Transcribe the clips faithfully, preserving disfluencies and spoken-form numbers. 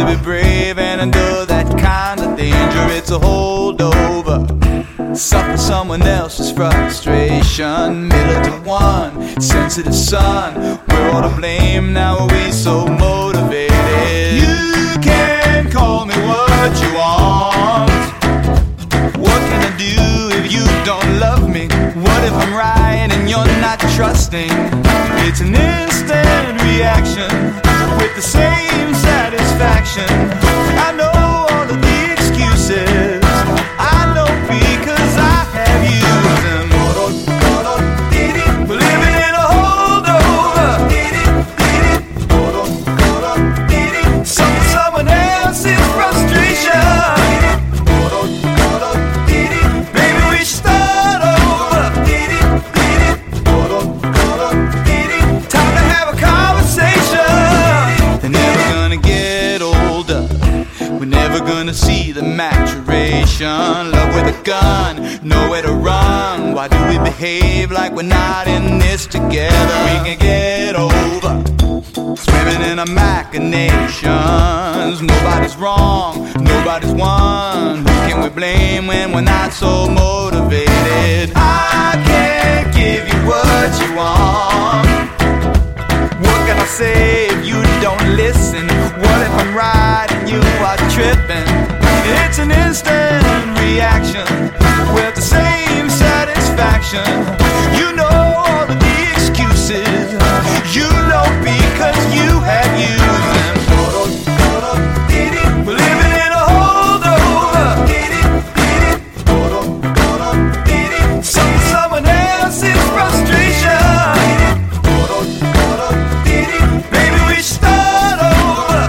be brave and endure that kind of danger. It's a holdover, suffer someone else's frustration. Militant one, sensitive son, we're all to blame. Now are we so motivated? You can call me what you want. What can I do if you don't love me? What if I'm right and you're not trusting? It's an instant reaction with the same satisfaction. I know all of the excuses, I know because I have used them. We're living in a holdover, suffering someone else's frustration. Maybe we should start over. Time to have a conversation. They're never gonna get older, we're never gonna see the maturation. Love with a gun, nowhere to run. Why do we behave like we're not in this together? We can get over swimming in our machinations. Nobody's wrong, nobody's won. Who can we blame when we're not so motivated? I can't give you what you want. What can I say if you don't listen? What if I'm right and you are tripping? It's an instant reaction with the same satisfaction. You know all of the excuses, you know because you have used them. We're living in a holdover, suffering someone else's frustration. Maybe we should start over.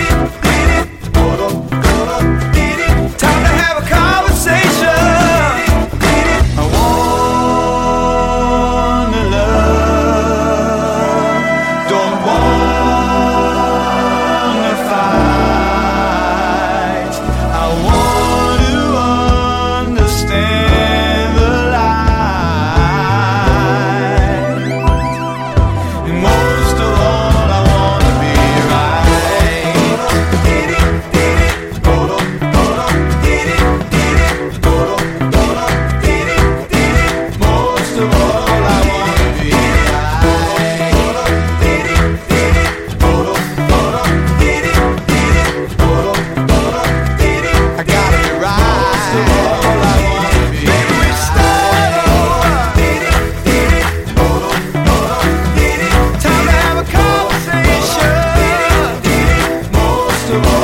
Time to have a conversation. I wanna love, don't wanna fight. I want to understand the light. And most of all, I wanna be right. Most of all, I wanna be right. I gotta be right. All I wanna be. Maybe we start over. Time to have a conversation. Most of all.